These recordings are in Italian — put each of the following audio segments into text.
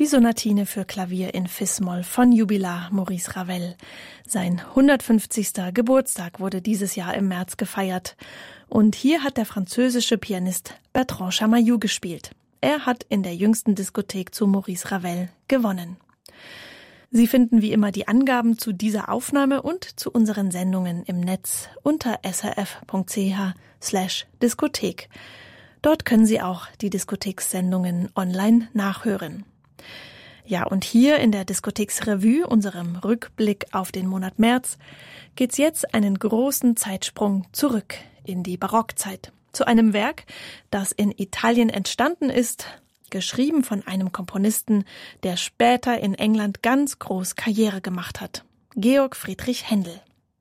Sonatine für Klavier in Fis-Moll von Jubilar Maurice Ravel. Sein 150. Geburtstag wurde dieses Jahr im März gefeiert. Und hier hat der französische Pianist Bertrand Chamayou gespielt. Er hat in der jüngsten Diskothek zu Maurice Ravel gewonnen. Sie finden wie immer die Angaben zu dieser Aufnahme und zu unseren Sendungen im Netz unter srf.ch/Diskothek. Dort können Sie auch die Diskothekssendungen online nachhören. Ja, und hier in der Diskotheksrevue, unserem Rückblick auf den Monat März, geht's jetzt einen großen Zeitsprung zurück in die Barockzeit. Zu einem Werk, das in Italien entstanden ist, geschrieben von einem Komponisten, der später in England ganz groß Karriere gemacht hat. Georg Friedrich Händel.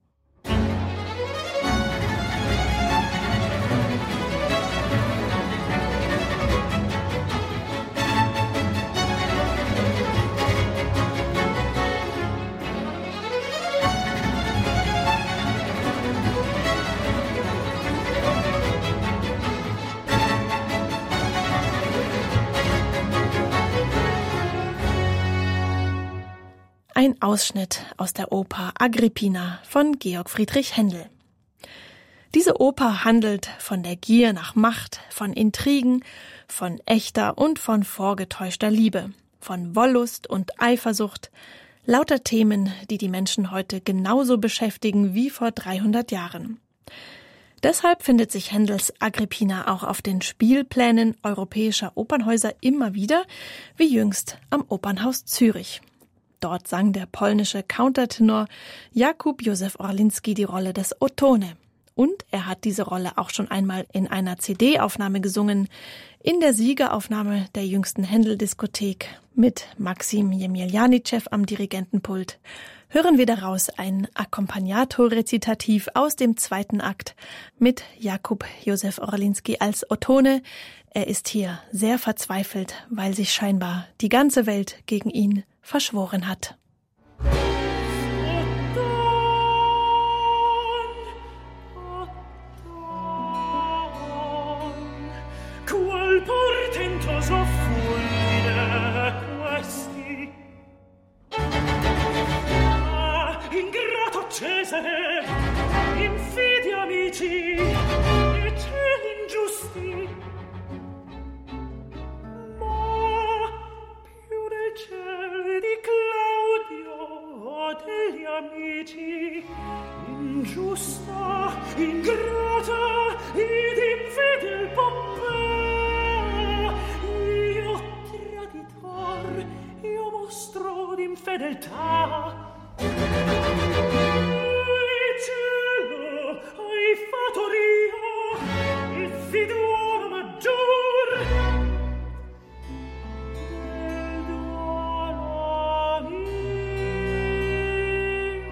Ein Ausschnitt aus der Oper Agrippina von Georg Friedrich Händel. Diese Oper handelt von der Gier nach Macht, von Intrigen, von echter und von vorgetäuschter Liebe, von Wollust und Eifersucht, lauter Themen, die die Menschen heute genauso beschäftigen wie vor 300 Jahren. Deshalb findet sich Händels Agrippina auch auf den Spielplänen europäischer Opernhäuser immer wieder, wie jüngst am Opernhaus Zürich. Dort sang der polnische Countertenor Jakub Józef Orliński die Rolle des Ottone. Und er hat diese Rolle auch schon einmal in einer CD-Aufnahme gesungen, in der Siegeraufnahme der jüngsten Händel-Diskothek mit Maxim Jemjeljanitschew am Dirigentenpult. Hören wir daraus ein Accompagnato-Rezitativ aus dem 2. Akt mit Jakub Józef Orliński als Ottone. Er ist hier sehr verzweifelt, weil sich scheinbar die ganze Welt gegen ihn verschworen hat. Qual portentoso fulmine questi? Ah, ingrato Cesare, infidi amici, e cieli ingiusti. Ma più del cielo di Claudio o degli amici, ingiusta, ingrata ed infedel Pompea, io traditor, io mostro d'infedeltà. Il cielo hai fatto rio, il fiduo maggior del duolo mio.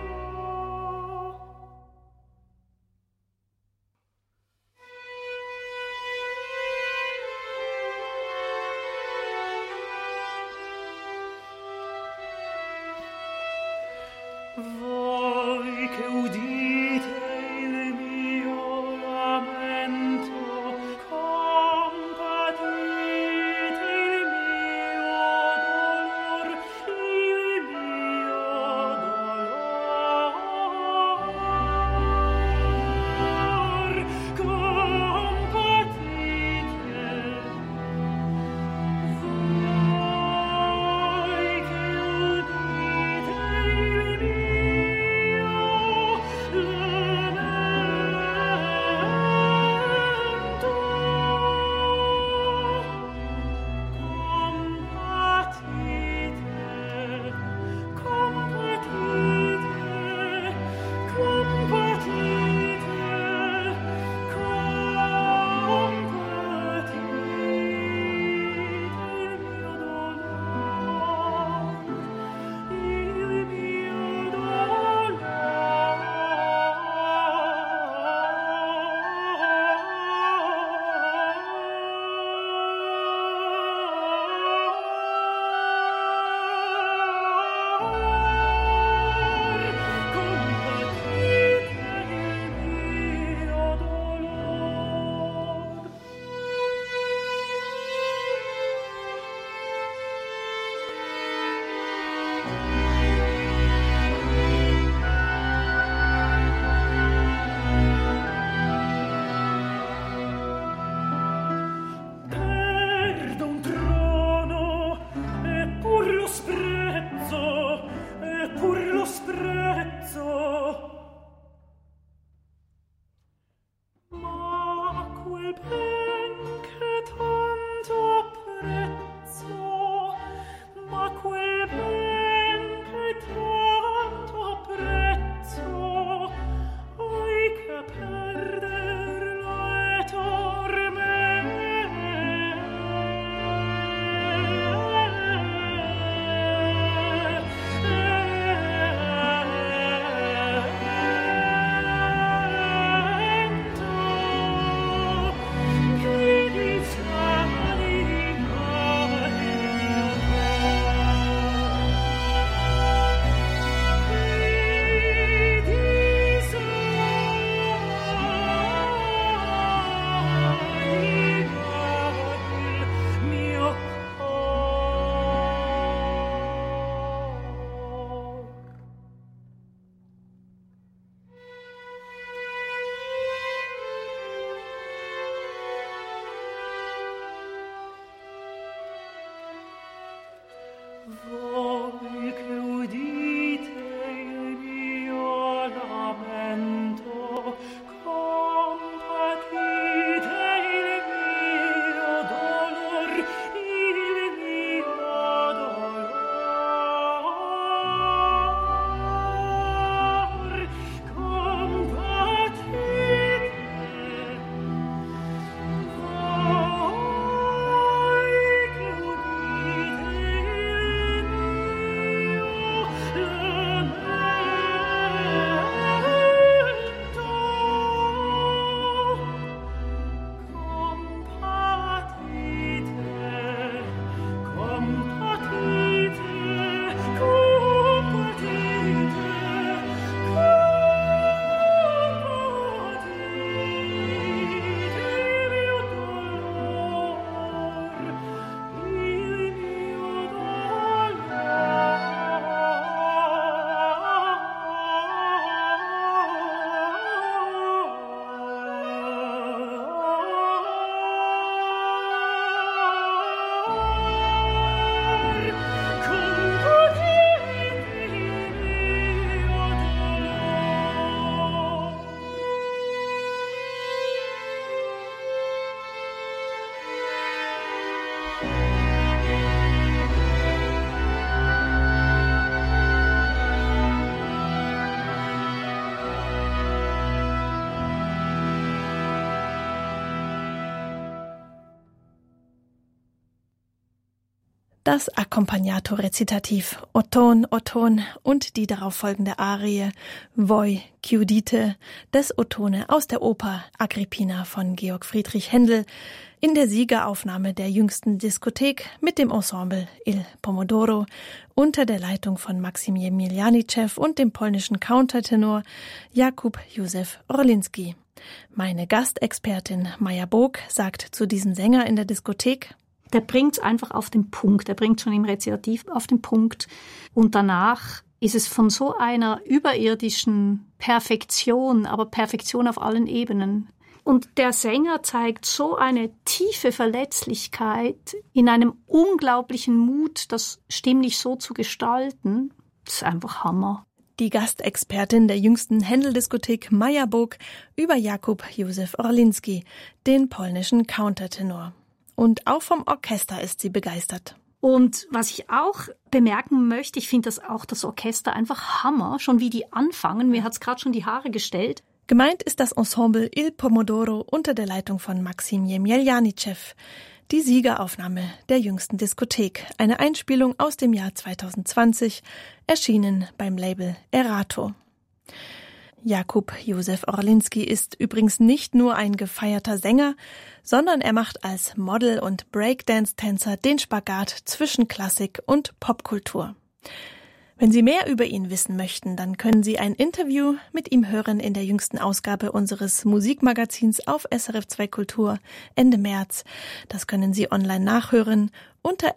Das Accompagnato Rezitativ Oton, Oton und die darauf folgende Arie Voi chiudite des Ottone aus der Oper Agrippina von Georg Friedrich Händel in der Siegeraufnahme der jüngsten Diskothek mit dem Ensemble Il Pomodoro unter der Leitung von Maksim Jemieljanitschew und dem polnischen Countertenor Jakub Józef Orlinski. Meine Gastexpertin Maja Bog sagt zu diesem Sänger in der Diskothek: Der bringt es einfach auf den Punkt, der bringt schon im Rezitativ auf den Punkt und danach ist es von so einer überirdischen Perfektion, aber Perfektion auf allen Ebenen. Und der Sänger zeigt so eine tiefe Verletzlichkeit in einem unglaublichen Mut, das stimmlich so zu gestalten. Das ist einfach Hammer. Die Gastexpertin der jüngsten Händel-Diskothek Maja Bog über Jakub Józef Orlinski, den polnischen Countertenor. Und auch vom Orchester ist sie begeistert. Und was ich auch bemerken möchte, ich finde das Orchester einfach Hammer, schon wie die anfangen. Mir hat's gerade schon die Haare gestellt. Gemeint ist das Ensemble Il Pomodoro unter der Leitung von Maksim Jemieljanitschew. Die Siegeraufnahme der jüngsten Diskothek, eine Einspielung aus dem Jahr 2020, erschienen beim Label Erato. Jakub Józef Orlinski ist übrigens nicht nur ein gefeierter Sänger, sondern er macht als Model und Breakdance-Tänzer den Spagat zwischen Klassik und Popkultur. Wenn Sie mehr über ihn wissen möchten, dann können Sie ein Interview mit ihm hören in der jüngsten Ausgabe unseres Musikmagazins auf SRF 2 Kultur Ende März. Das können Sie online nachhören unter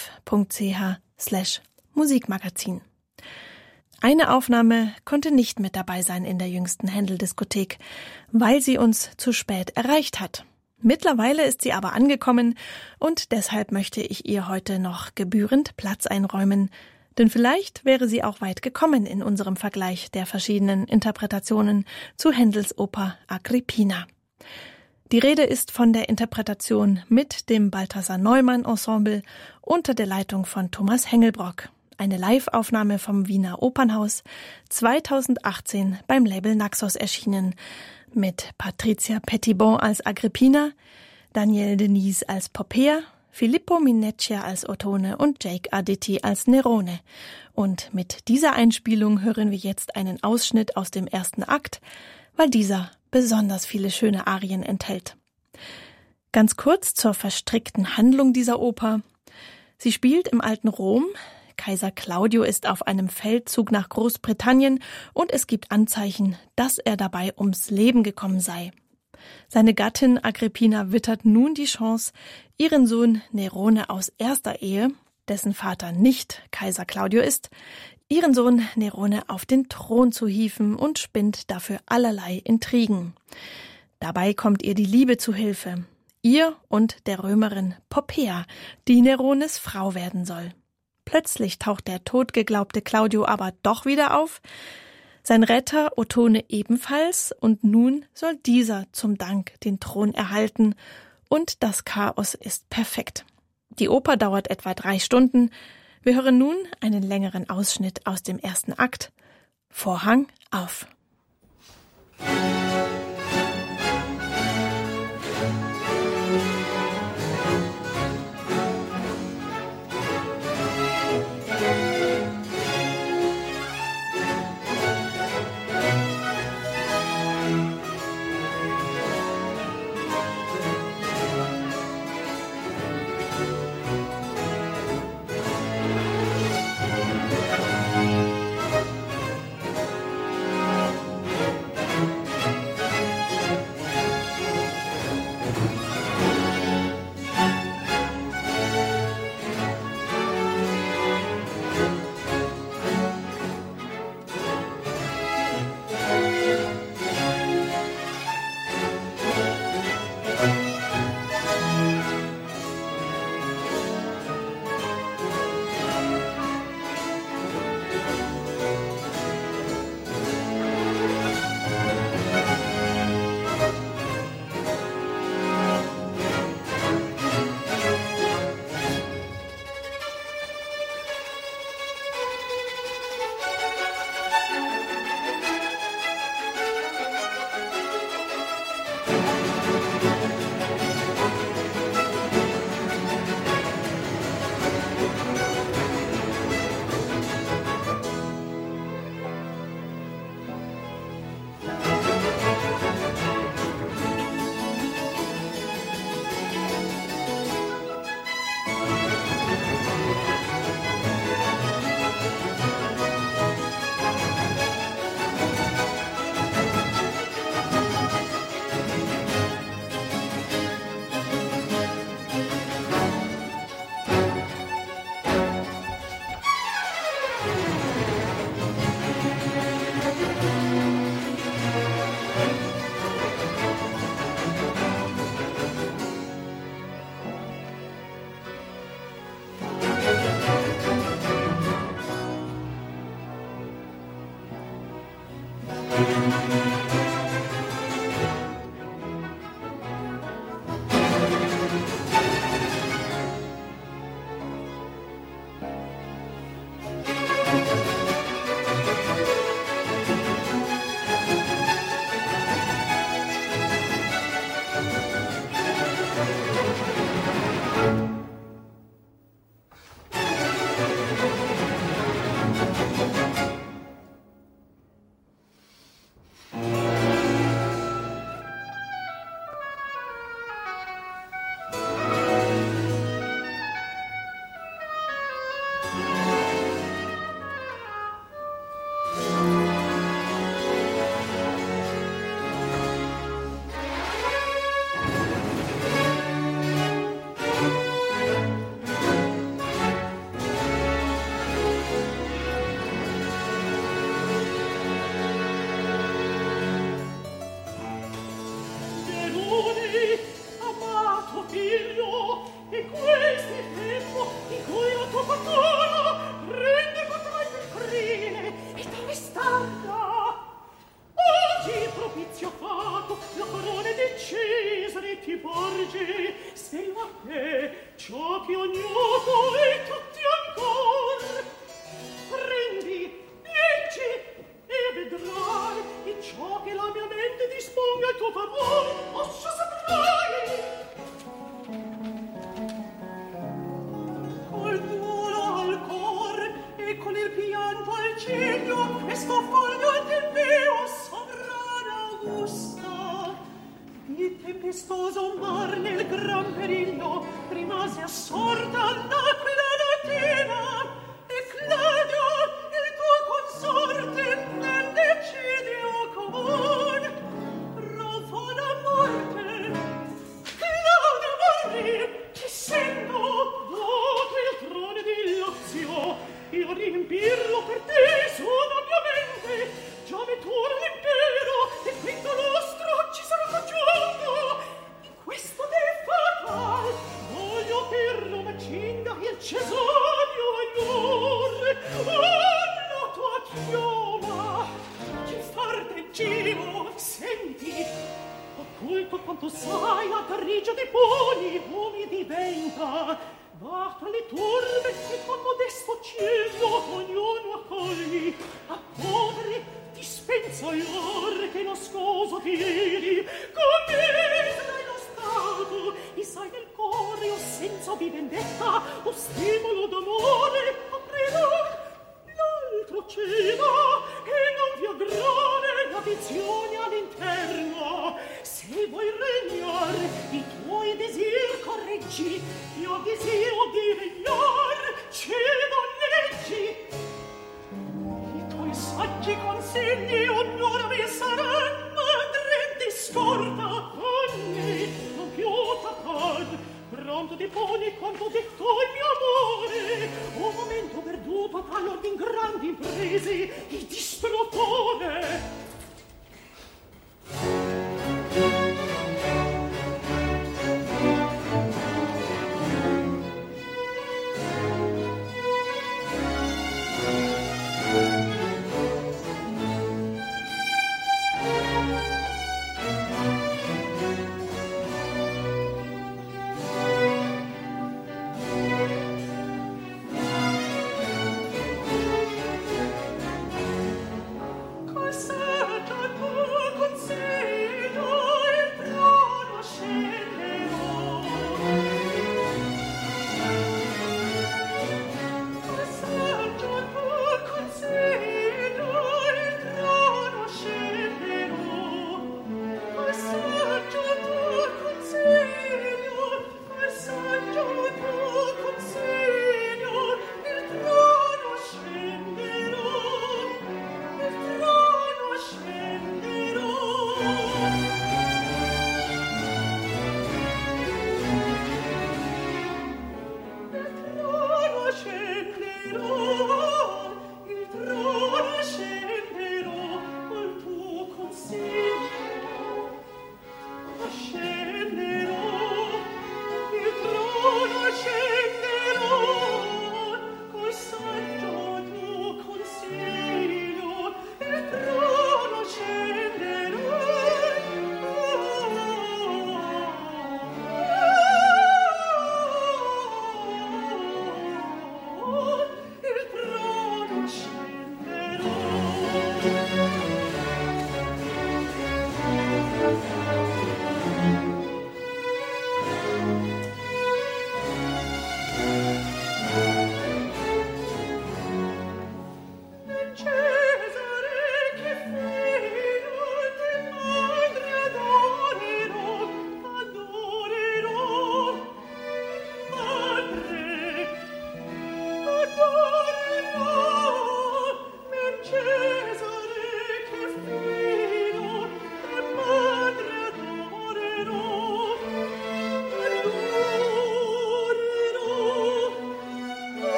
srf.ch/Musikmagazin. Eine Aufnahme konnte nicht mit dabei sein in der jüngsten Händel-Diskothek, weil sie uns zu spät erreicht hat. Mittlerweile ist sie aber angekommen und deshalb möchte ich ihr heute noch gebührend Platz einräumen. Denn vielleicht wäre sie auch weit gekommen in unserem Vergleich der verschiedenen Interpretationen zu Händels Oper Agrippina. Die Rede ist von der Interpretation mit dem Balthasar Neumann Ensemble unter der Leitung von Thomas Hengelbrock. Eine Live-Aufnahme vom Wiener Opernhaus, 2018 beim Label Naxos erschienen, mit Patricia Petitbon als Agrippina, Danielle Denise als Popea, Filippo Mineccia als Ottone und Jake Aditi als Nerone. Und mit dieser Einspielung hören wir jetzt einen Ausschnitt aus dem ersten Akt, weil dieser besonders viele schöne Arien enthält. Ganz kurz zur verstrickten Handlung dieser Oper. Sie spielt im alten Rom. Kaiser Claudio ist auf einem Feldzug nach Großbritannien und es gibt Anzeichen, dass er dabei ums Leben gekommen sei. Seine Gattin Agrippina wittert nun die Chance, ihren Sohn Nerone aus erster Ehe, dessen Vater nicht Kaiser Claudio ist, ihren Sohn Nerone auf den Thron zu hieven und spinnt dafür allerlei Intrigen. Dabei kommt ihr die Liebe zu Hilfe, ihr und der Römerin Popea, die Nerones Frau werden soll. Plötzlich taucht der totgeglaubte Claudio aber doch wieder auf, sein Retter Ottone ebenfalls, und nun soll dieser zum Dank den Thron erhalten und das Chaos ist perfekt. Die Oper dauert etwa 3 Stunden. Wir hören nun einen längeren Ausschnitt aus dem ersten Akt. Vorhang auf.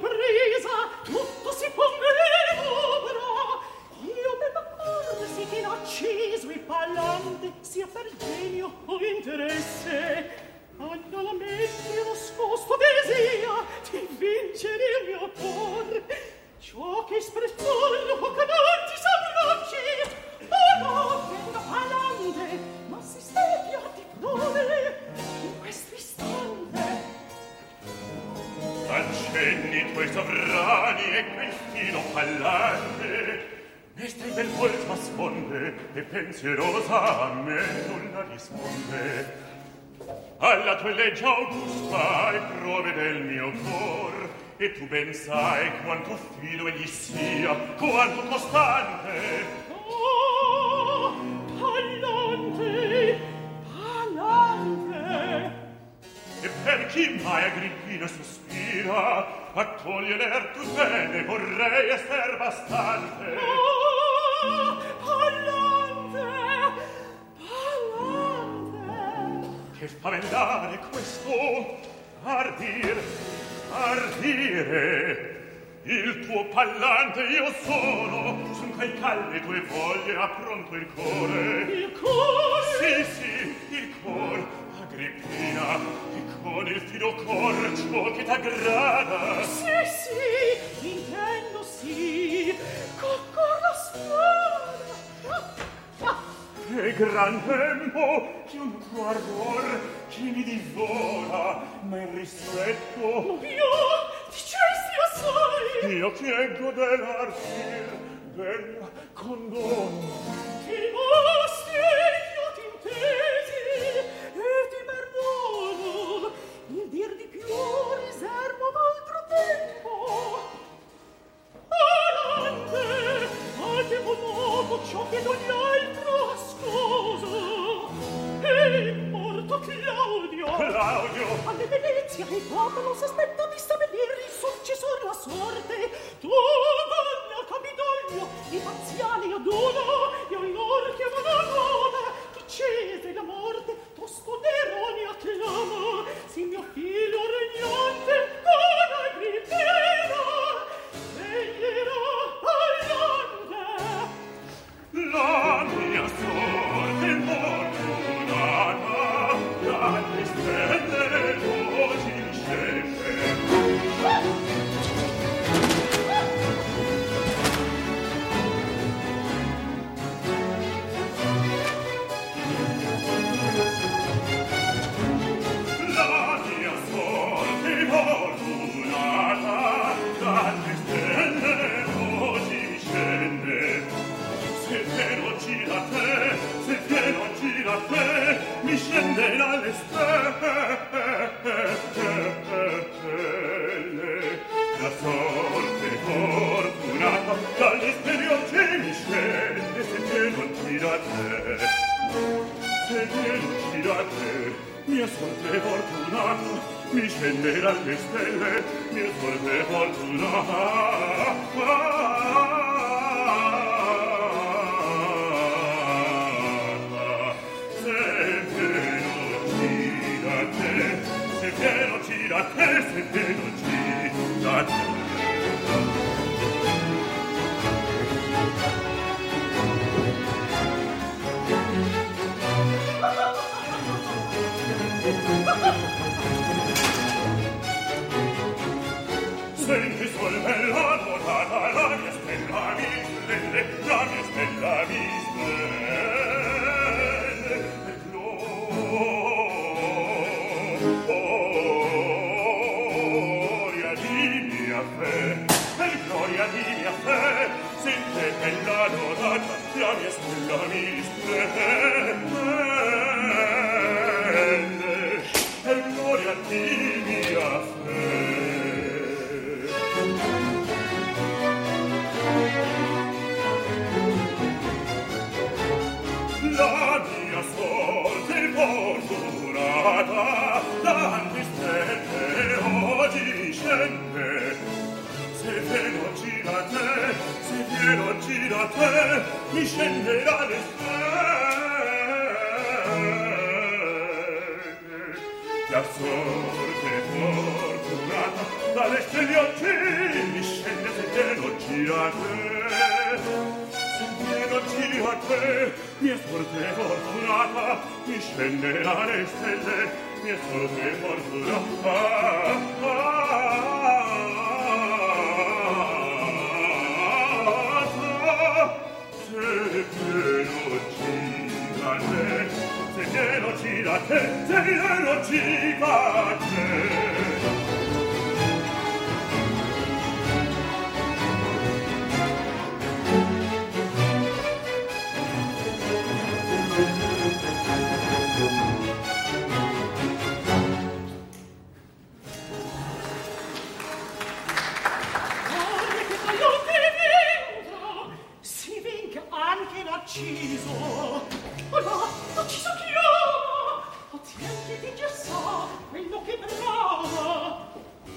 sorpresa tutto si poneva. Io per d'accordo sì che l'acceso e pallante sia per genio o interesse. Alla mente nascosto desia di vincere il mio cor. Ciò che espressore può canarti s'abbracci. Oh, venga pallante, ma si stepia di prove in questo istante. Accenni tuoi sovrani e quel filo pallante, e stai bel volto a sponde, e pensierosa a me nulla risponde. Alla tua legge augusta e prove del mio cor, e tu ben sai quanto fido egli sia, quanto costante. Oh, pallante, pallante. E per chi mai Agrippina sospira, a togliere tu bene vorrei esser bastante. Oh, pallante, pallante. Che favellare questo, ardire, il tuo pallante io sono, son quei calde tue voglie ha pronto il cuore. Il cuore? Sì, il cuore, Agrippina, e con il fido cor ciò che t'aggrada. Sì, intendo sì, cocor la sfera. Che gran tempo, che un tuo ardor che mi divora, ma il rispetto Io dicesti assai. io pieggo dell'ardire, bella condono. Ti mostri io t'intesi e ti perdono. Il dir di più riservo ad altro tempo. Pallante, al tempo nuovo ciò che d'ogni altro ha scoso. E morto Claudio, alle Venezia e dopo non s'aspetta di stabilire il successor la sorte. Tu, donna Campidoglio, i parziali ad uno, e allor che va nuova, chi cese la morte, tosto deroni acclama, si mio figlio regnante, con Agrippina, veglierà pallante. La mia sorte fortunata, dalle stelle oggi scende. La mia sorte fortunata, dalle stelle oggi scende. Se pieno gira te, se pieno gira te, mi scende dalle stelle. La sorte fortunata, dalle stelle oggi mi scende, se pieno gira te. Se pieno gira te, mia sorte fortunata, mi scende dalle stelle, mia sorte fortunata. Se pieno gira te, se pieno gira te. Senti sol bella nuotata, la mia stella mi splende, la mia stella mi splende. Gloria di mia fe, sente bella nuotata, la mia stella mi splende. E gloria di mia fe. La mia sorte fortunata, dalle stelle oggi scende. Se pieno gira te, se pieno gira te, mi scenderà le stelle. La sorte fortunata, dalle stelle oggi gira te, se non gira te, mia sorte fortunata, mi scenderà le stelle, mia sorte fortunata. Se non gira te. Ucciso! Oh là, ucciso chi ho? Oh, tienti di gessà, quello che brava!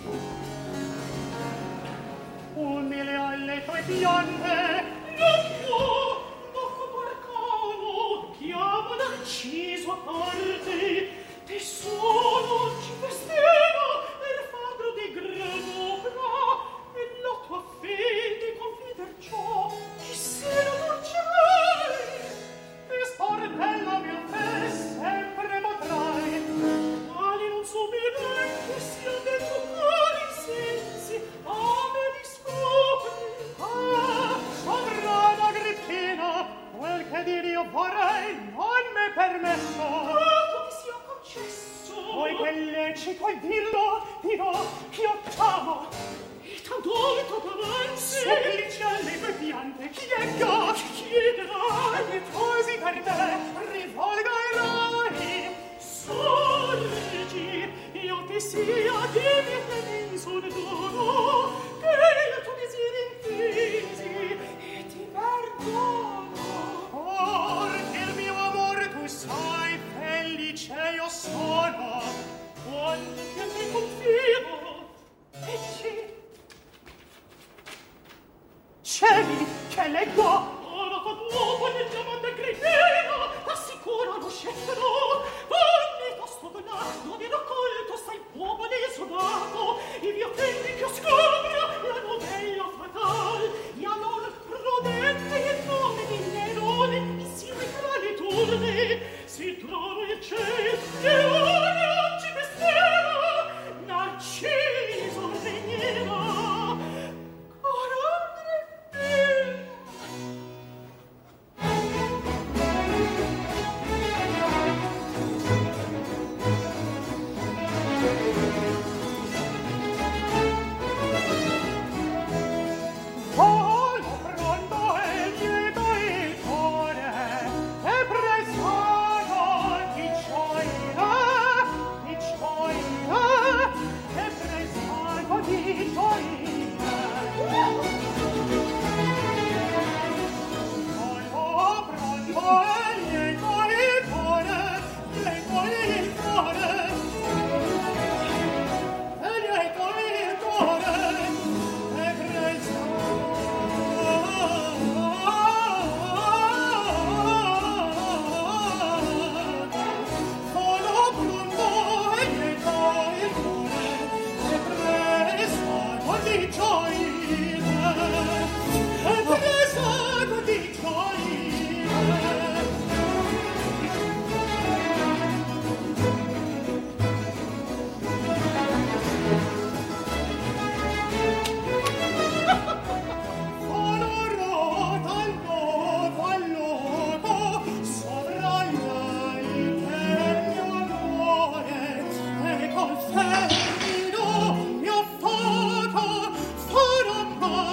Nelle alle tue piante, non io, dopo porcano, chiamo l'ucciso a parte, te solo ci festina, il fadro di granopra, e la tua fede confider ciò, chi se lo dolcerai, e sportella mia fe sempre potrai, quali non subirei che sia del tuo cuore in sensi, a me li scopri. Ah, sovrana Agrippina, quel che dir io vorrei non m'è permesso. Quanto mi sia concesso. Poi che lecito il dirò, io t'amo. E tanto t'avanzi. Supplici alle tue piante, chiega, chiederà. E così per me rivolgerai. Sorgi, io ti sia di mio viso dono, che il tuo desiderio intesi, e ti perdono. Or che il mio amore tu sai, felice io sono, quando che te confido, e cieli, che leggo, ora con l'uomo nel diamante grifino, t'assicuro lo scettero, vanni tosto donato, di raccolto sai uomo ne sodato, i mio tempi che scopro la novella fatal, e allora prudente il nome di Nerone, insieme tra le turne, si trova il cielo, e ora ci festerà, Narciso regnerà. Farò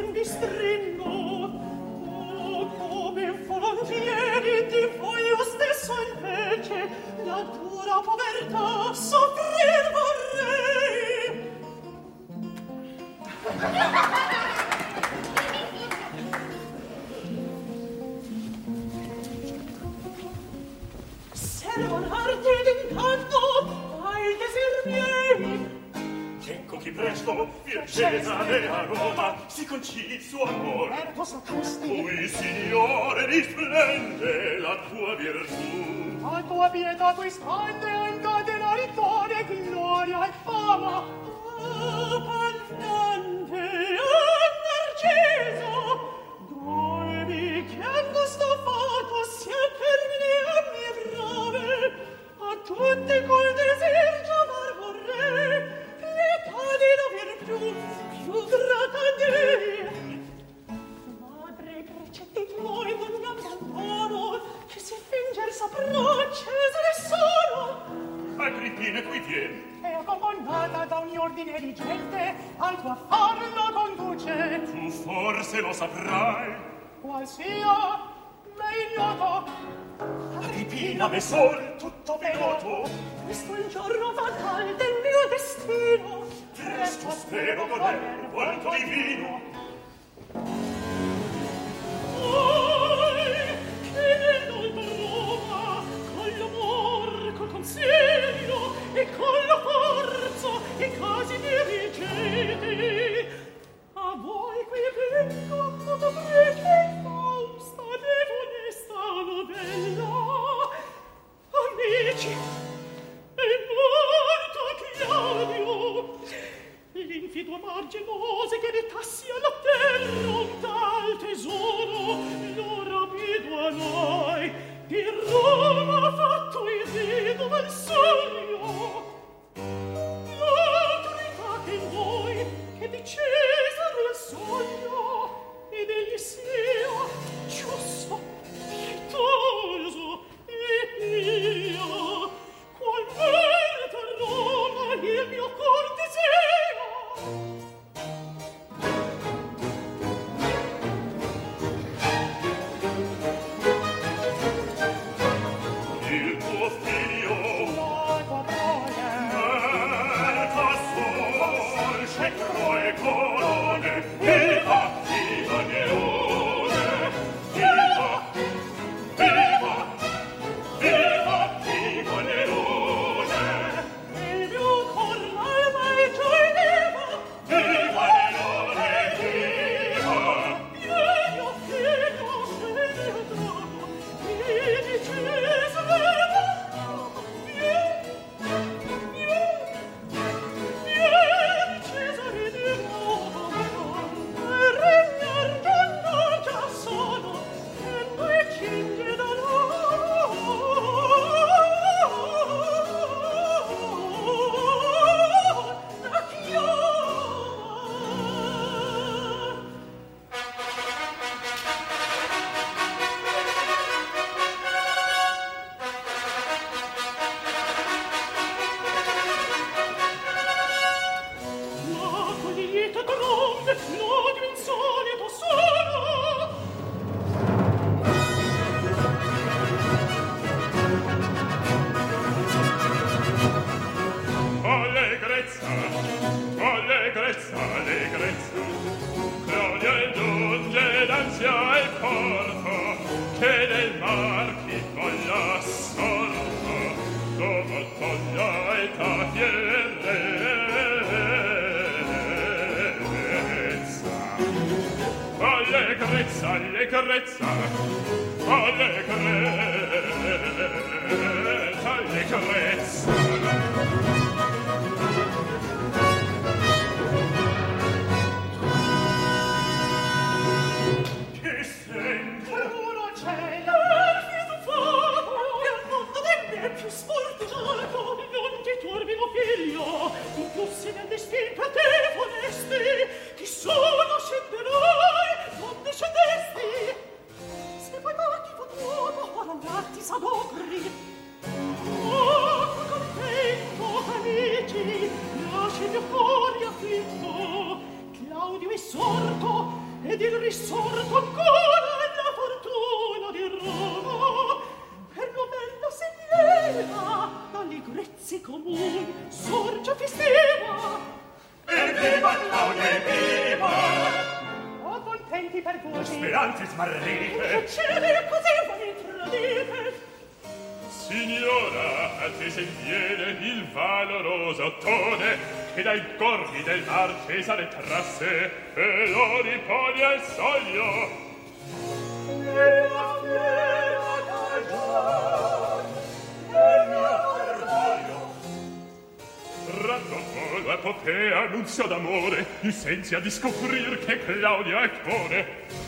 mi stringo. Oh, come volontieri di voi io stesso invece la dura povertà soffrir vorrei. Servon arti d'incanto ai desir miei. Ecco chi presto, via Cesare a Roma, si concili il suo amor. Erto sacristi, Cui, Signore, risplende la tua virtù. a tua pietà tu spande anche denaritori, gloria e fama. Ah, pandante, Narciso, dove che questo fatto sia per me a mie brave, a tutti col desir giamar vorrei, pietà di la virtù più grata a Dei. Madre, precetti tuoi non mi abbandono, che se finger saprò Cesare sono. Agrippina qui vien. È accompagnata da ogni ordine di gente, al tuo affar la conduce. Tu forse lo saprai. Qual sia, me ignoto. Agrippina, me sol, tutto veloto. Questo è il giorno fatale del mio destino. Presto spero goder volto divino. Oi, che nel dolto Roma, con l'amor, col consiglio e con la forza i casi dirigete. A voi qui vengo, perché Fausta devo onesta novella. Amici, è morto Claudio, l'infido amar gelose che retassi alla terra un tal tesoro, lo rapido a noi, di Roma ha fatto il rido del sogno. L'autorità che in voi, che di Cesare il sogno, ed egli sia giusto, pietoso e pio, qual merita Roma il mio cor desea. Il tuo figlio, La tua prole, Marta sol, scecro e colone, viva, viva Neone, viva, viva, viva, viva Neone, il mio cor l'alma e giovedeva. viva Neone, viva. Vieni, oh figlio, scendi al trono, vieni Cesare, vieni, vieni Cesare di Roma, e regnar giorno già sono, e noi cinge da la chioma. Ma con lieto trombe l'odio insolito suona. Allegrezza, allegrezza, allegrezza. Claudia indulge d'ansia e porto, che del mar chi voglia sorto, dopo toglia e tafierezza. Allegrezza, allegrezza, allegrezza, allegrezza. Che sento? Uno cielo, il fuoco, il mondo del me più sfortunato. Non ti turbi, mio figlio, tu flussi del destin per te funesti. Chi sono scenderai, non discendesti. Se poi batti fu tuomo, ora gatti s'adopri. Oh, contento, amici, lasci il mio cuore afflitto. Claudio è sorto, ed il risorto ancora la fortuna di Roma. Per novella segnera dagli grezzi comuni sorge festiva. Viva Claudia, viva! Oh, contenti per voi, Speranze smarrite. che cieli così voi tradite. Signora, a te sentiene il valoroso ottone che dai corpi del mar Cesare trasse e lo ripone al soglio. E la fiera cagione, e mio orgoglio. Raddopo l'epopea annunzio d'amore, il sensi a discoprir che Claudia è cuore.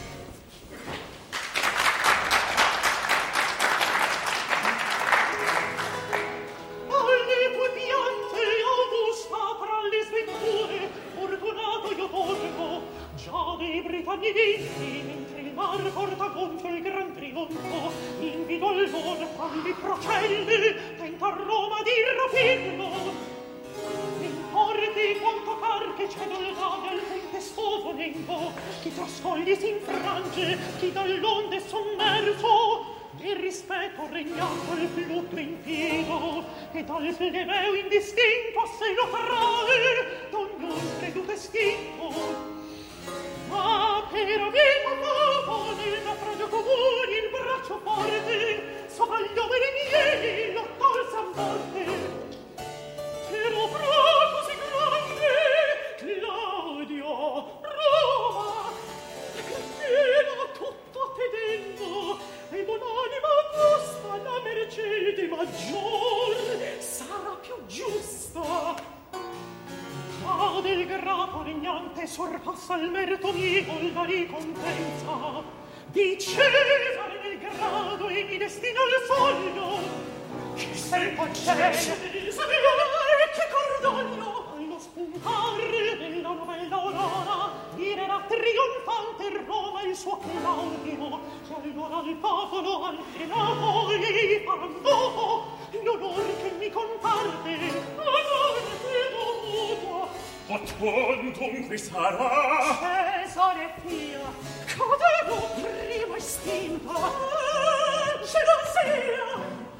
Mentre il mar porta gonfio il gran trionfo, invido il loro quali procelli tenta Roma di rapirlo. Importi quanto par che c'è dolgate al tempestoso nembo, chi tra scogli si infrange, chi dall'onde è sommerso. Il rispetto regnato il flutto infido, e dal plebeo indistinto a sé lo trae, d'ognuno creduto estinto. Ma per vita poco nel naufragio comune il braccio forte sopra gli uomini miei lo tolse a morte. Però braccio si grande, Claudio, Roma, Cristina tutto tedendo, e buon'anima gusta la mercede maggior sarà più giusta. Del grato regnante sorpassa il merito mio la ricompensa di Cesare nel grado e mi destina al sogno. Chi sei concede sapere che cordoglio allo spuntare della novella aurora direrà trionfante Roma il suo Claudio, che allora al popolo anche noi faranno dopo l'onore che mi comparte. Onore che dovuto O dunque sarà Cesare fia, cadevo prima estinta, ce non sia.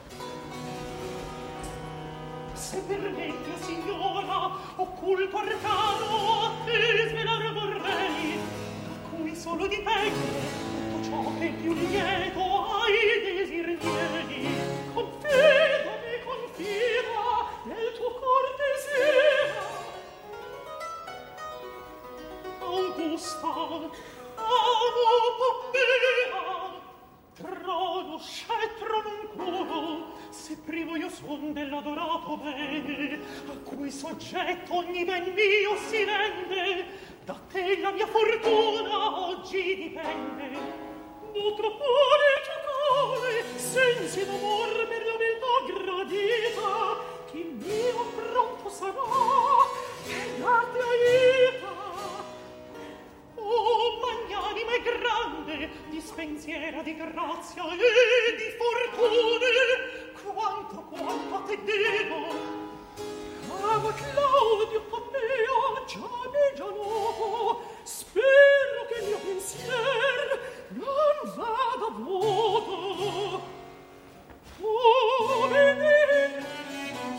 Se per me, mia signora, occulto arcano a te svelar vorrei, da cui solo dipende tutto ciò che più lieto ai desir miei. Confidami, confida nel tuo cortesia. Augusta, amo Poppea, trono, scettro non curo, se primo io son dell'adorato bene, a cui soggetto ogni ben mio si rende, da te la mia fortuna oggi dipende. Nutro pure il tuo cuore, sensi d'amor per la beltà gradita, che mio pronto sarà, per darti aiuta. Oh, magnanima e grande, dispensiera di grazia e di fortune, quanto a te devo. Ama Claudio Poppea, già noto, spero che il mio pensier non vada vuoto. Oh, bene,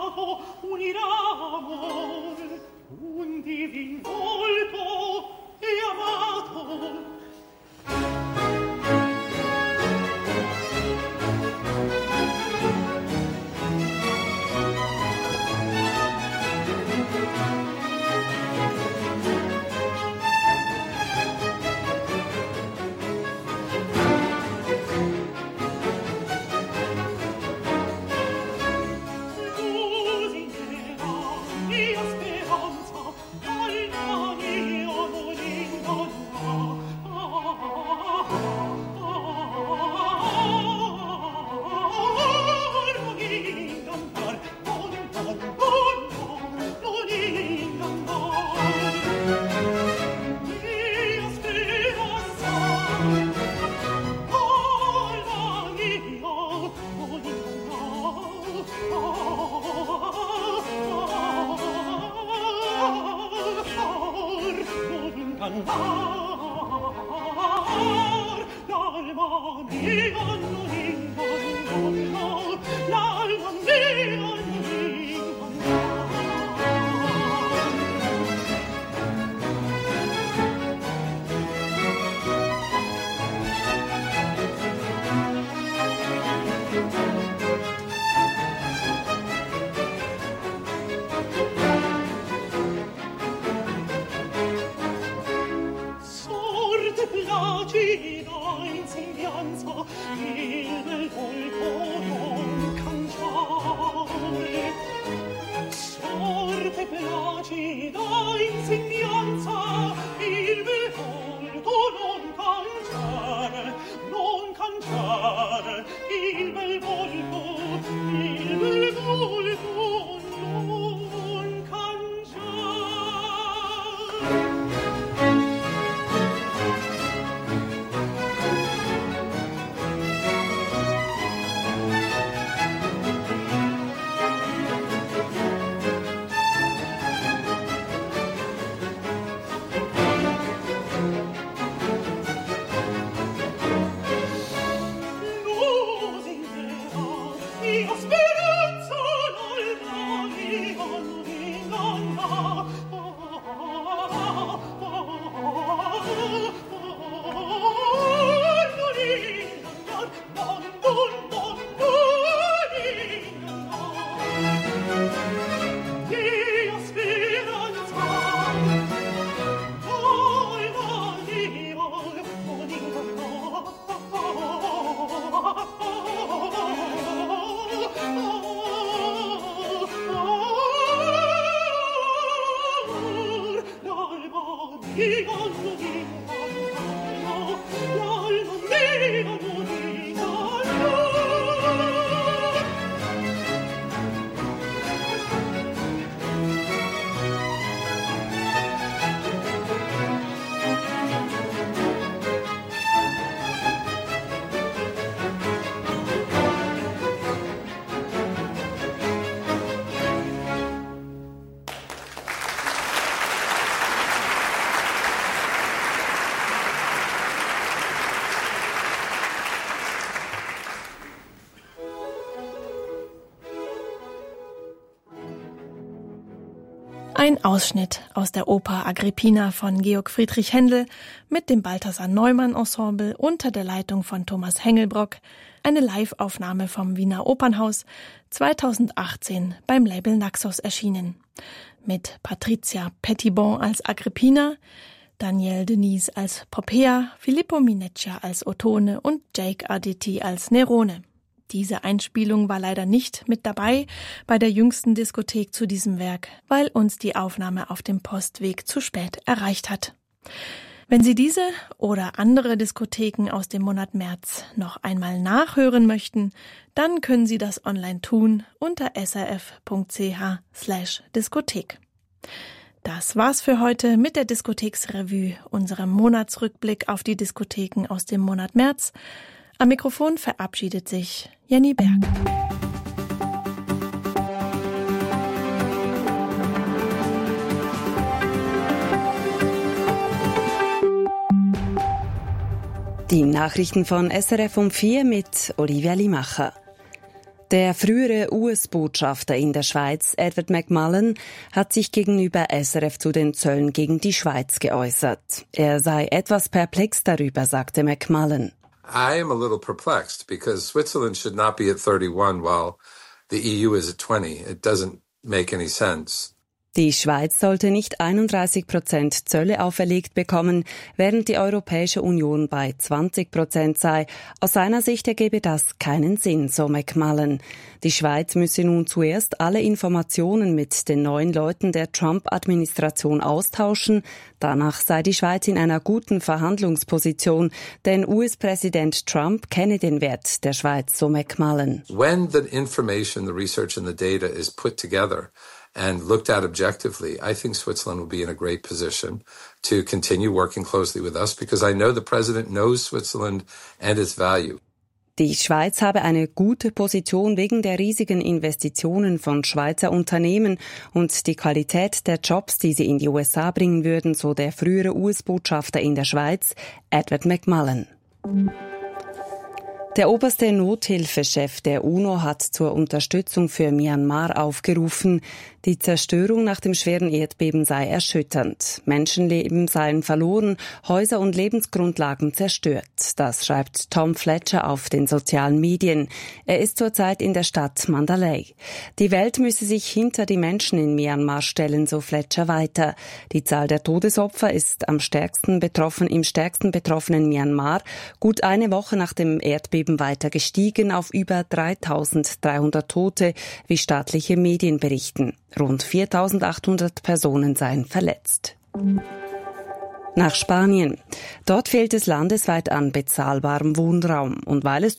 Ein Ausschnitt aus der Oper Agrippina von Georg Friedrich Händel mit dem Balthasar Neumann Ensemble unter der Leitung von Thomas Hengelbrock, eine Live-Aufnahme vom Wiener Opernhaus, 2018 beim Label Naxos erschienen. Mit Patricia Pettibon als Agrippina, Danielle Denise als Popea, Filippo Mineccia als Ottone und Jake Aditi als Nerone. Diese Einspielung war leider nicht mit dabei bei der jüngsten Diskothek zu diesem Werk, weil uns die Aufnahme auf dem Postweg zu spät erreicht hat. Wenn Sie diese oder andere Diskotheken aus dem Monat März noch einmal nachhören möchten, dann können Sie das online tun unter srf.ch/Diskothek. Das war's für heute mit der Diskotheksrevue, unserem Monatsrückblick auf die Diskotheken aus dem Monat März. Am Mikrofon verabschiedet sich Jenny Berg. Die Nachrichten von SRF um 4 mit Olivia Limacher. Der frühere US-Botschafter in der Schweiz, Edward McMullen, hat sich gegenüber SRF zu den Zöllen gegen die Schweiz geäußert. Er sei etwas perplex darüber, sagte McMullen. I am a little perplexed because Switzerland should not be at 31 while the EU is at 20. It doesn't make any sense. Die Schweiz sollte nicht 31% Zölle auferlegt bekommen, während die Europäische Union bei 20% sei. Aus seiner Sicht ergebe das keinen Sinn, so McMullen. Die Schweiz müsse nun zuerst alle Informationen mit den neuen Leuten der Trump-Administration austauschen. Danach sei die Schweiz in einer guten Verhandlungsposition, denn US-Präsident Trump kenne den Wert der Schweiz, so McMullen. When the information, the research and the data is put together and looked at objectively, I think Switzerland will be in a great position to continue working closely with us because I know the President knows Switzerland and its value. Die Schweiz habe eine gute Position wegen der riesigen Investitionen von Schweizer Unternehmen und die Qualität der Jobs, die sie in die USA bringen würden, so der frühere US-Botschafter in der Schweiz, Edward McMullen. Der oberste Nothilfechef der UNO hat zur Unterstützung für Myanmar aufgerufen. Die Zerstörung nach dem schweren Erdbeben sei erschütternd. Menschenleben seien verloren, Häuser und Lebensgrundlagen zerstört. Das schreibt Tom Fletcher auf den sozialen Medien. Er ist zurzeit in der Stadt Mandalay. Die Welt müsse sich hinter die Menschen in Myanmar stellen, so Fletcher weiter. Die Zahl der Todesopfer ist im stärksten betroffenen Myanmar gut eine Woche nach dem Erdbeben weiter gestiegen auf über 3.300 Tote, wie staatliche Medien berichten. Rund 4.800 Personen seien verletzt. Nach Spanien. Dort fehlt es landesweit an bezahlbarem Wohnraum. Und weil es